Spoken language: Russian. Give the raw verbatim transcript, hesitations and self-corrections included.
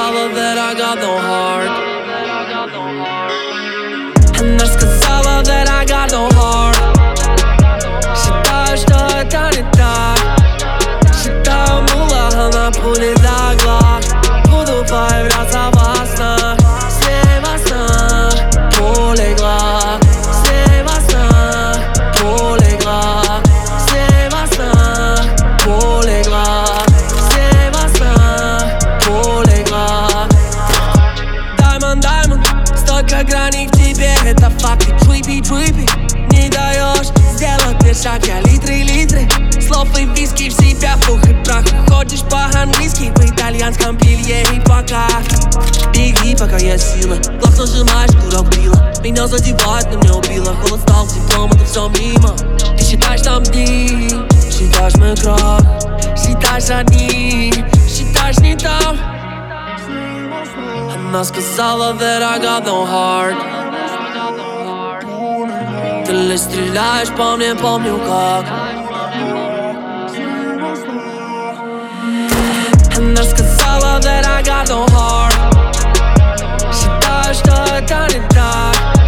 сказала that I got no heart. Она сказала that I got no heart. Считаю, что это не так. Считаю, мула, она пули за глаз. Буду появляться во снах. С ней во снах полегла. С ней во снах полегла. С ней во снах полегла. С ней во снах полегла. Diamond, diamond, столько граней в тебе. Это факты, trippy, trippy. Не даешь сделать мне шаг, я литры, литры слов и виски в себя, пух и прах. Ходишь по-английски в итальянском белье и пока. Беги, пока есть сила. Глаз нажимаешь, курок била. Меня задевает, но не убила. Холод стал теплом, это все мимо. Ты считаешь там дни, считаешь мой крок, считаешь одни, считаешь не там. Она сказала that I got no heart. Ты лишь стреляешь по мне, помню как. Она сказала that I got no heart. Считаю, что это не так.